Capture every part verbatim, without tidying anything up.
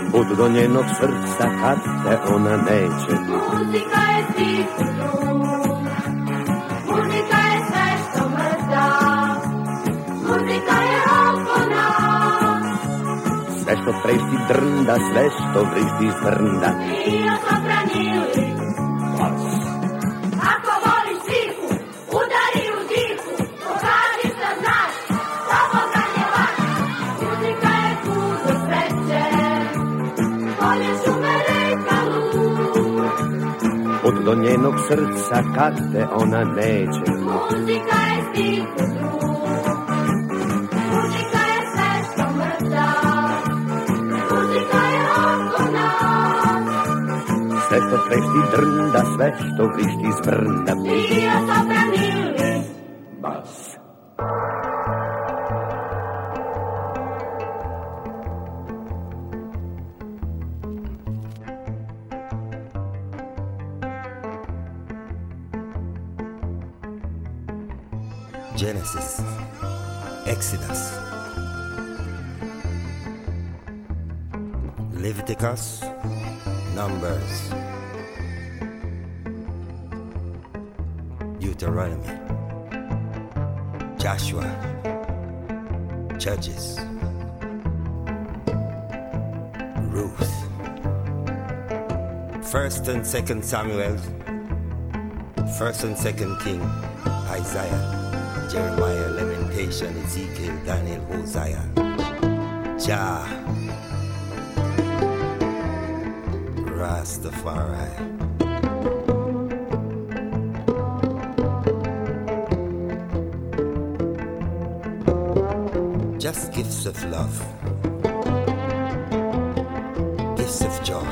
Put do njenog srca kad te ona neće. Muzika je stih u drug, muzika je sve što mrda, muzika je oko nas. Sve što trešti drnda, sve što vrišti zrnda. Trio sopranili, ako voliš ziku, udari u diku, pokaži šta znaš, slobodan je vaš. Muzika je put do sreće, polje šume reka lud. Put do njenog srca kad te ona neće. Muzika je stih u drug, muzika je sve što mrda, muzika je oko nas. Sve što trešti drnda, sve što vrišti zbrnda. Trio sopranili, Bas. Genesis, Exodus, Leviticus, Numbers, Deuteronomy, Joshua, Judges, Ruth, First and Second Samuel, First and Second King, Isaiah, Jeremiah, Lamentation, Ezekiel, Daniel, Hosea, Jah, Rastafari. Just gifts of love, gifts of joy.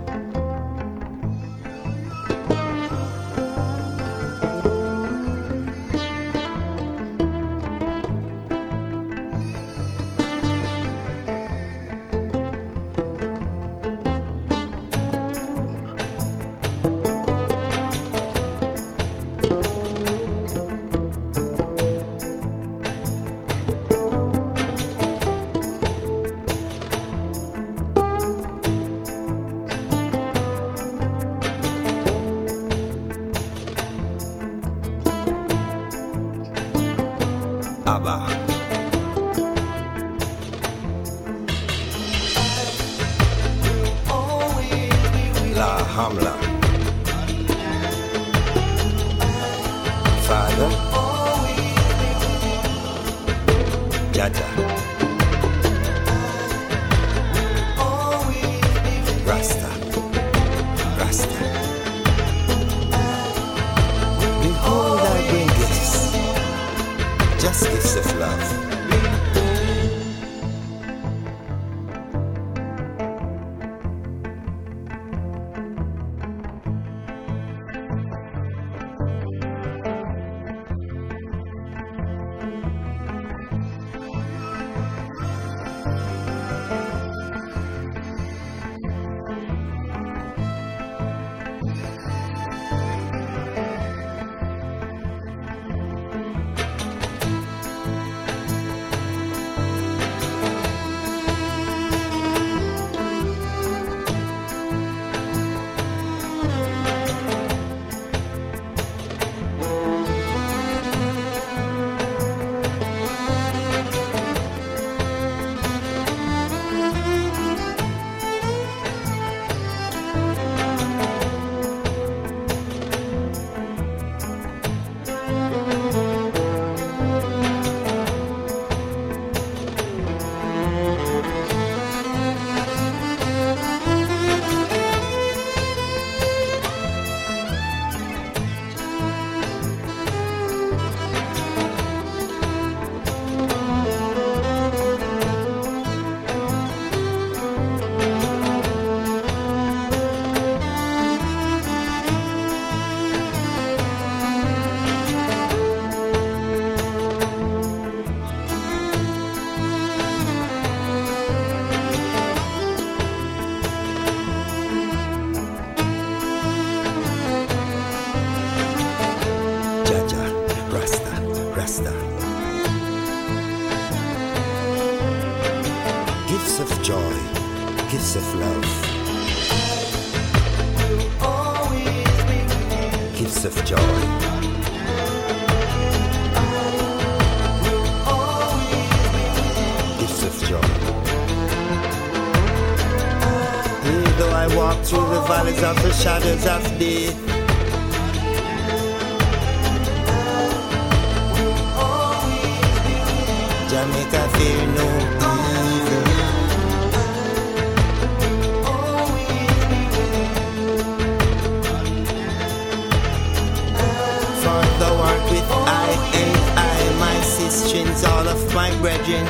Abba, La Hamla, Father, Jaja, Rasta, Rasta. Behold, I bring gifts, just gifts of love. gifts of love, gifts of joy, gifts of joy. Though I walk through the valleys of the shadows of death, Jamaica fear no evil. For thou art with I and I, my sisters, all of my brethren.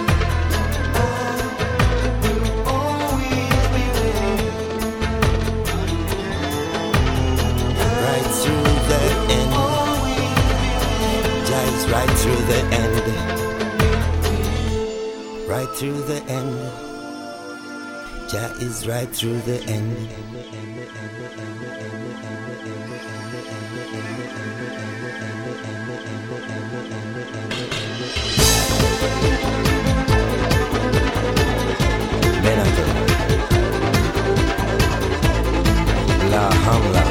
Right through the end, right through the end. Jah is right through the end. Benato, La Hamla.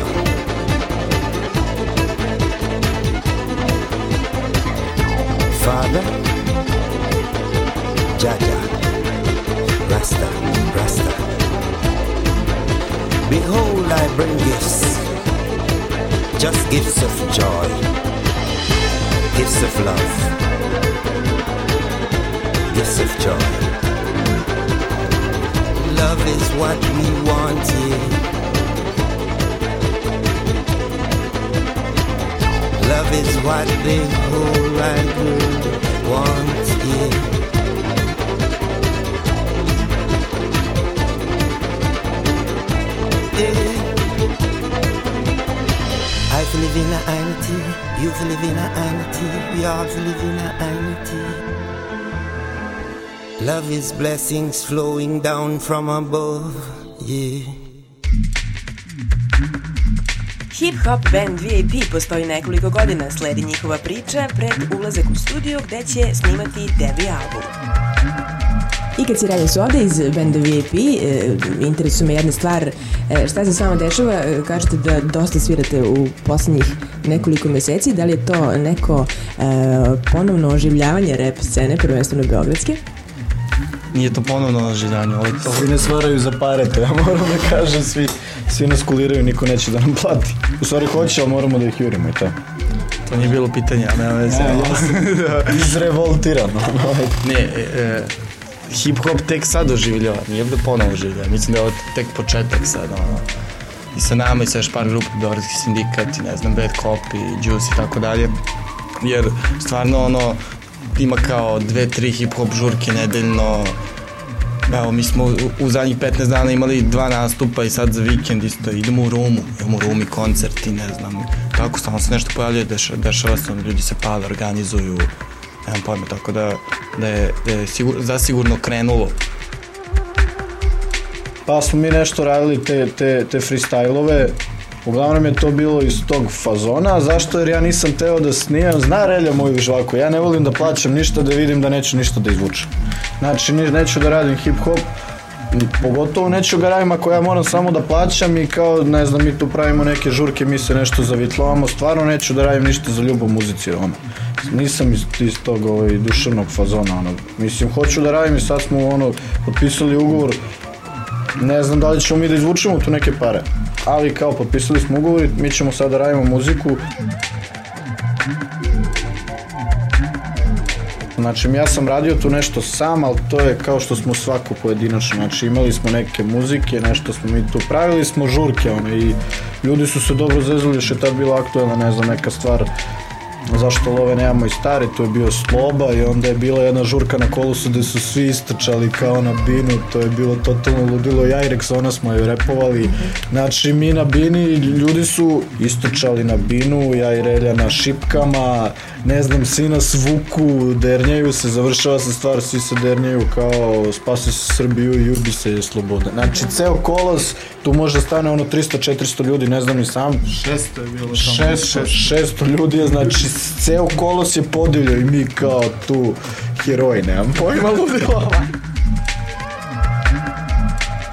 Father, Jaja, Rasta, Rasta. Behold, I bring gifts, just gifts of joy, gifts of love, gifts of joy. Love is what we wanted. Love is what the whole wide world wants, yeah. Yeah. I live in a anarchy, you live in a anarchy, we all live in a anarchy. Love is blessings flowing down from above, yeah. Hip Hop band V I P postoji nekoliko godina, sledi njihova priča pred ulazak u studio gde će snimati debi album. I kad si radio su ovde iz benda V I P, e, interesuje me jedna stvar, e, šta se s vama dešava, kažete da dosta svirate u poslednjih nekoliko meseci, da li je to neko e, ponovno oživljavanje rap scene, prvenstveno beogradske? Nije to ponovno oživljanje, ali to... Svi ne stvaraju za pare, to ja moram da kažem, svi, svi nas kuliraju, niko neće da nam plati. U stvari hoće, ali moramo da ih jurimo i to. To nije bilo pitanje, a nema veze. Izrevoltirano. Ne, e, hip-hop tek sad oživljava, nije da ponovo oživljava. Mislim da je ovo tek početak sad, ono. I sa nama i sa još par grupa, Beogradski sindikat, i ne znam, Bad Copy, Juice i tako dalje. Jer stvarno, ono, ima kao dve, tri hip-hop žurke nedeljno. Evo, mi smo u, u zadnjih petnaest dana imali dva nastupa i sad za vikend isto idemo u Rumu, idemo u Rumi koncerti, ne znam, tako stalno se nešto pojavljuje, dešava, dešava se, ljudi se pale, organizuju, nemam pojma, tako da, da je, da je sigur, zasigurno krenulo. Pa smo mi nešto radili te, te, te freestyle-ove, uglavnom je to bilo iz tog fazona, zašto? Jer ja nisam teo da snimam, zna Relja moju žvaku, ja ne volim da plaćam ništa, da vidim da neću ništa da izvučem. Znači, neću da radim hip-hop, pogotovo neću ga radim ako ja moram samo da plaćam i kao, ne znam, mi tu pravimo neke žurke, mi se nešto zavitlovamo, stvarno neću da radim ništa za ljubav muzici, ono. Nisam iz, iz tog ovaj, duševnog fazona, ono. Mislim, hoću da radim i sad smo, ono, potpisali ugovor, ne znam da li ćemo mi da izvučemo tu neke pare, ali kao potpisali smo ugovor i mi ćemo sad da radimo muziku. Znači, ja sam radio tu nešto sam, ali to je kao što smo svako pojedinačno. Znači, imali smo neke muzike, nešto smo mi tu pravili, smo žurke, ono, i ljudi su se dobro zezali, još je tad bila aktuelna, ne znam, neka stvar, zašto love nemamo i stari, to je bio Sloba i onda je bila jedna žurka na Kolusu gde su svi istrčali kao na binu, to je bilo totalno ludilo, Jajrex, ona smo joj repovali, znači mi na bini, ljudi su istrčali na binu, ja i Relja na šipkama, ne znam, svi nas vuku, dernjaju se, završava se stvar, svi se dernjaju kao spasi se Srbiju i ljubi se sloboda. Znači, ceo kolos, tu može stane ono tristo četiristo ljudi, ne znam ni sam. šesto je bilo tamo. šesto ljudi je, znači, ceo kolos je podeljao i mi kao tu heroji, nemam pojma ludilo.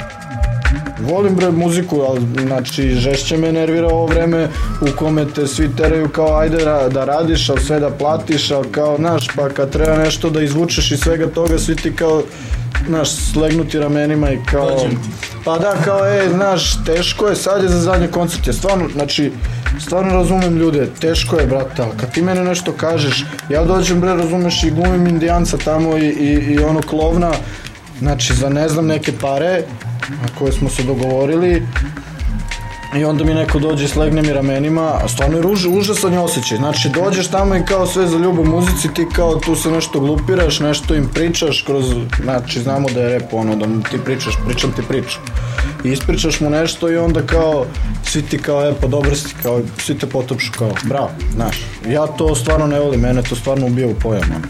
volim bre muziku, ali znači žešće me nervira ovo vreme u kome te svi teraju kao ajde ra, da radiš, ali sve da platiš, ali kao, znaš, pa kad treba nešto da izvučeš iz svega toga, svi ti kao, znaš, slegnuti ramenima i kao, pa da, kao, ej, znaš, teško je, sad je za zadnje koncerte, stvarno, znači, stvarno razumem ljude, teško je, brate, ali kad ti mene nešto kažeš, ja dođem, bre, razumeš, i glumim indijanca tamo i, i, i ono klovna, znači, za ne znam neke pare na koje smo se dogovorili i onda mi neko dođe i slegne mi ramenima, a stvarno je ruž, užasan je osjećaj, znači dođeš tamo i kao sve za ljubav muzici, ti kao tu se nešto glupiraš, nešto im pričaš kroz, znači znamo da je rap ono, da mu ti pričaš, pričam ti priču i ispričaš mu nešto i onda kao svi ti kao, e pa dobro si, kao svi te potopšu kao, bravo, znaš, ja to stvarno ne volim, mene to stvarno ubija u pojam, ono.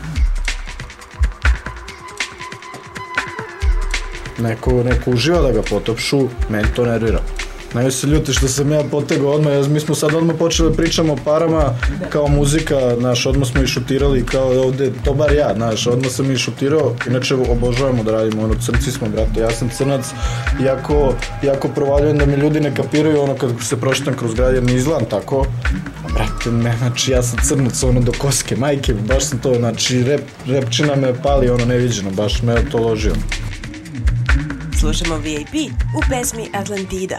Neko, neko uživa da ga potopšu, meni to nervira. Najviše se ljuti što sam ja potegao odmah, mi smo sad odmah počeli da pričamo o parama, kao muzika, znaš, odmah smo i šutirali, kao ovde, to bar ja, znaš, odmah sam i šutirao, inače obožavamo da radimo, ono, crnci smo, brate, ja sam crnac, jako, jako provaljujem da mi ljudi ne kapiraju, ono, kad se prošetam kroz grad, jer ne izgledam tako, a brate, ne, znači, ja sam crnac, ono, do koske, majke, baš sam to, znači, rep, repčina me pali, ono, neviđeno, baš me to ložio. Slušamo V I P u pesmi Atlantida.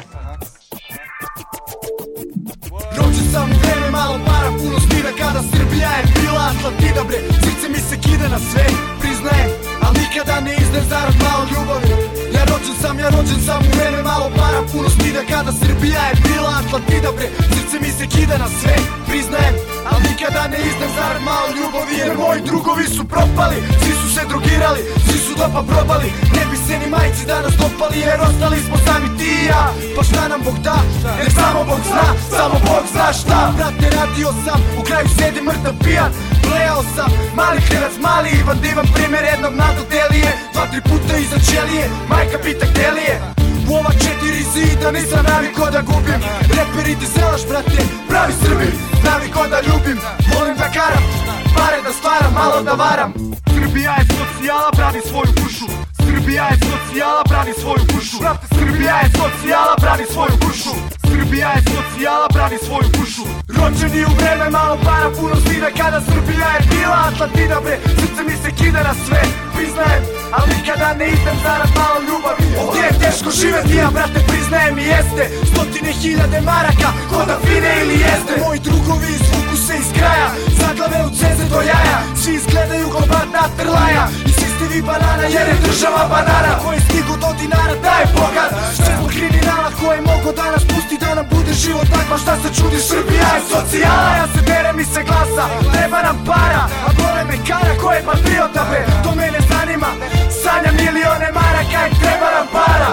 Rođen sam u vreme, malo para, puno stida, kada Srbija je bila Atlantida, bre, srce mi se kide na sve, priznajem, al nikada ne izdajem zarad malo ljubavi. Ja rođen sam, ja rođen sam u vreme, malo para, puno stida, kada Srbija je bila Atlantida, bre, srce mi se kide na sve, priznajem, al nikada ne izdajem zarad malo ljubavi. Jer moji drugovi su propali, svi su se drogirali, svi su dopa probali, ne bi se ni majci danas dopali, jer ostali smo sami ti i ja. Pa šta nam Bog da, nek samo Bog zna, samo Bog zna šta. Brate, radio sam, u kraju sedim mrtav pijan, blejao sam, mali klinac, mali Ivan Divan, primjer jednog nadotelije, dva tri puta iza ćelije, majka pita gde li je. U ova četiri zida nisam naviko da gubim, reperi ti zelaš, brate, pravi Srbi, naviko da ljubim, volim da karam, pare da stvaram, malo da varam. Srbija je socijala, brani svoju dušu, Srbija je socijala, brani svoju dušu, brate, Srbija je socijala, brani svoju dušu, Srbija je socijala, brani svoju dušu. Rođeni u vreme, malo para, puno zida, kada Srbija je bila Atlantida, bre, srce mi se kida na sve, priznajem, ali nikada ne idem zarad malo ljubavi. Ovdje je teško živeti, ja brate priznajem i jeste, stotine hiljade maraka, ko da fine ili jezde. Moji drugovi izvuku se iz kraja, zaglave u ceze do jaja, svi izgledaju ko badna trlaja, i svi ste vi banana jer je država banana, koji stigu do dinara da je bogat, sve zbog kriminala koje mogu danas pusti da nam bude život takva, šta se čudiš, Srbija je socijala. Ja se berem i se glasa, treba nam para, a bole me kara, ko je patriota bre, to mene zanima, sanjam milione maraka i treba nam para.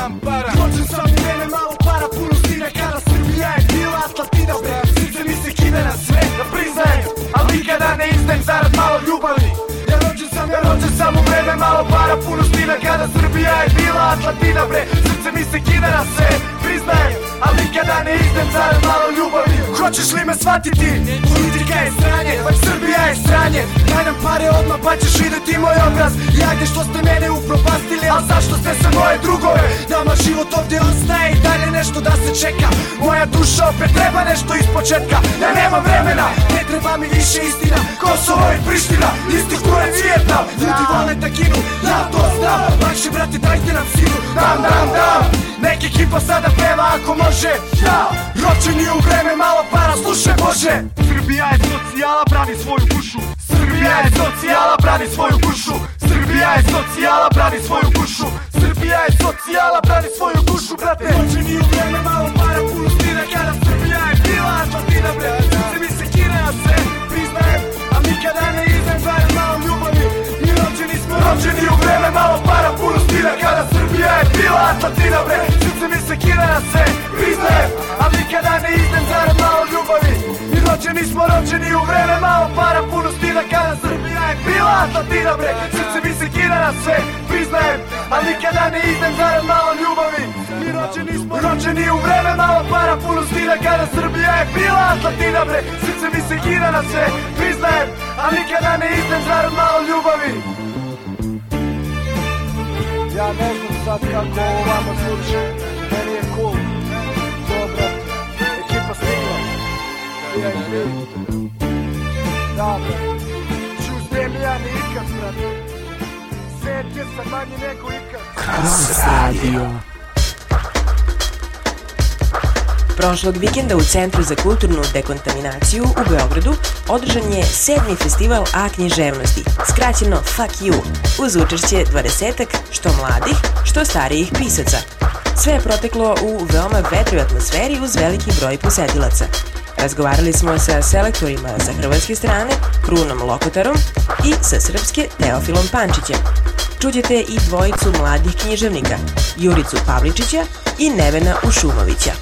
Rođen sam u vreme, malo para, puno stine, kada Srbija je bila Atlantida, bre, srce mi se kide na sve, da priznajem, ali nikada ne izdajem zarad malo ljubavi. Ja rođen sam, ja rođen sam u vreme, malo para, puno stine, kada Srbija je bila Atlantida, bre, srce mi se kide na sve, priznajem, ali nikada ne izdajem zarad malo ljubavi. Hoćeš li me shvatiti? Politika je sranje, Srbija je sranje, daj nam pare odmah pa ćeš vidjeti moj obraz. I ajde što ste mene upropastili, al zašto ste se moje drugove? Nama život ovdje ostaje i dalje nešto da se čeka, moja duša opet treba nešto iz početka. Ja nemam vremena, ne treba mi više istina, Kosovo i Priština, isti kurac Vijetnam. Ljudi vole da ginu, ja to znam, lakše brate dajte nam silu, dam, dam, dam. Nek ekipa sada peva ako može, ja. Rođeni u vreme, malo para, slušaj Bože. Srbija je socijala, brani svoju dušu, Srbija je socijala, brani svoju dušu, Srbija je socijala, brani svoju dušu, Srbija je socijala, brani svoju dušu, brate. Rođeni u vreme, malo para, puno stida, kada Srbija je bila Atlantida, bre, srce mi se kide na sve, priznajem, a nikada ne izdajem zarad malo ljubavi. Mi rođeni smo rođeni u vreme, malo para, puno stida, kada Srbija je bila Atlantida, bre, srce mi se kide na sve, priznajem, a nikada ne izdajem zarad malo ljubavi. Mi rođeni smo rođeni u vreme, malo para, puno stida, kada Srbija je bila Atlantida, bre, srce mi se kide na sve, priznajem, a nikada ne izdajem zarad malo ljubavi. Mi rođeni smo rođeni u vreme, malo para, puno stida, kada Srbija je bila Atlantida, bre, srce mi se kide na sve, priznajem, a nikada ne izdajem zarad malo ljubavi. Ja ne znam sad kako ovo vama zvuči, Da, brate. Čustijem ja nikad, brate. Svet je sad manji nego ikad. Kroz radio. Prošlog vikenda u Centru za kulturnu dekontaminaciju u Beogradu održan je sedmi festival A književnosti, skraćeno Fuck You, uz učešće dvadesetak što mladih, što starijih pisaca. Sve je proteklo u veoma vedroj atmosferi uz veliki broj posetilaca. Razgovarali smo sa selektorima sa hrvatske strane, Krunom Lokotarom, i sa srpske Teofilom Pančićem. Čućete i dvojicu mladih književnika, Juricu Pavličića i Nevena Ušumovića.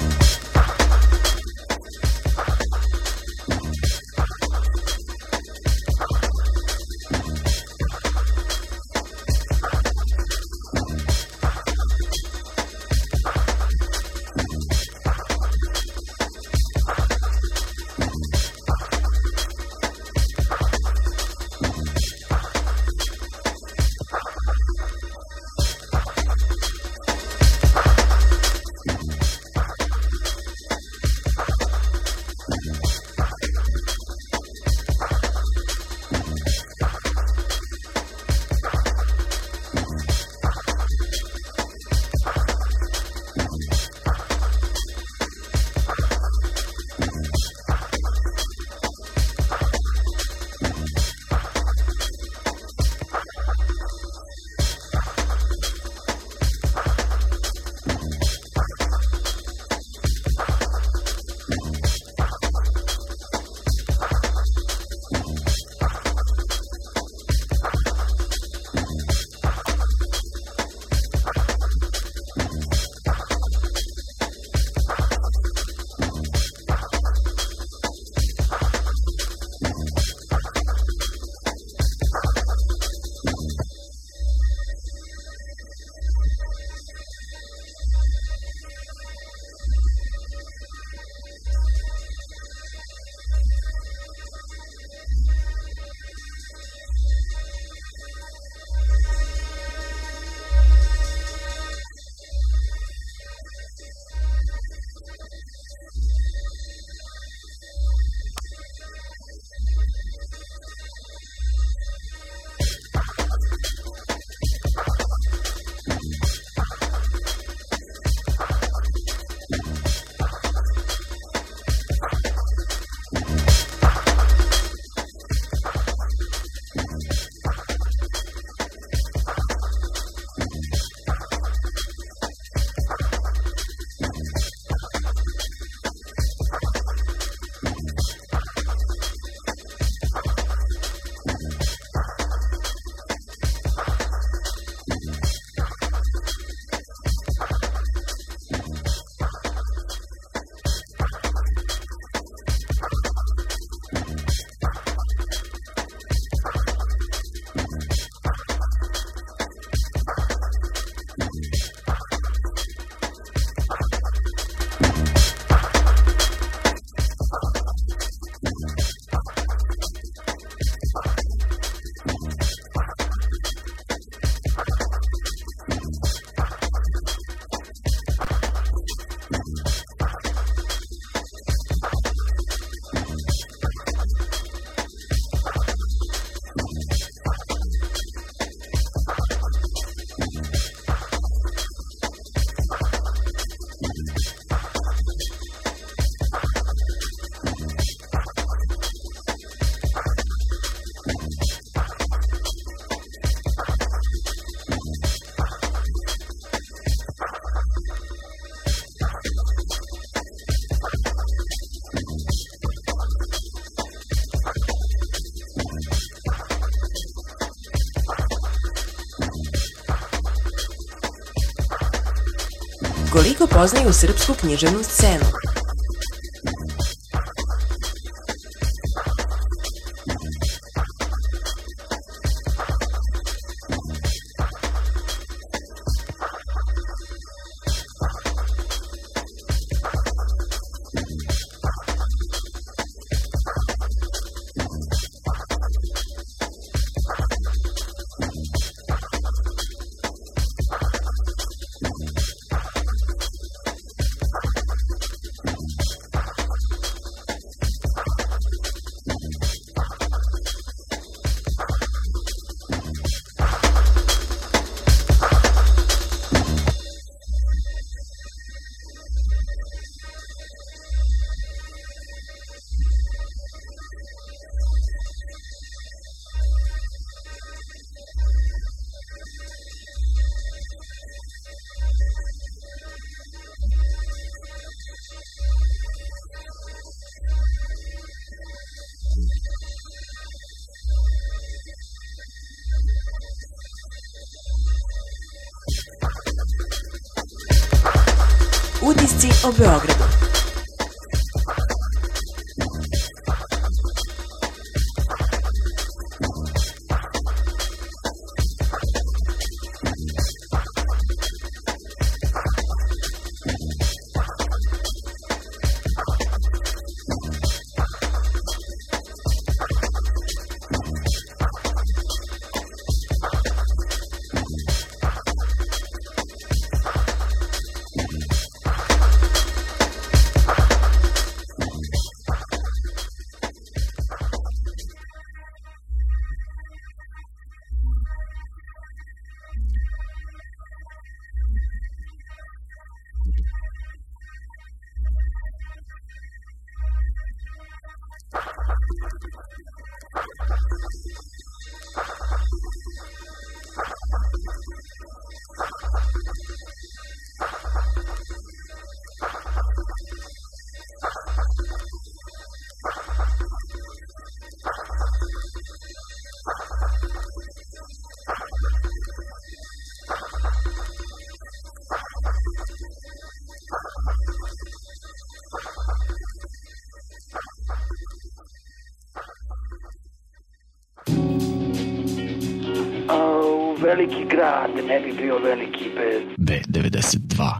Koliko poznaju srpsku književnu scenu? Utisci o Beogradu. Veliki grad ne bi bio veliki bez B devedeset dva.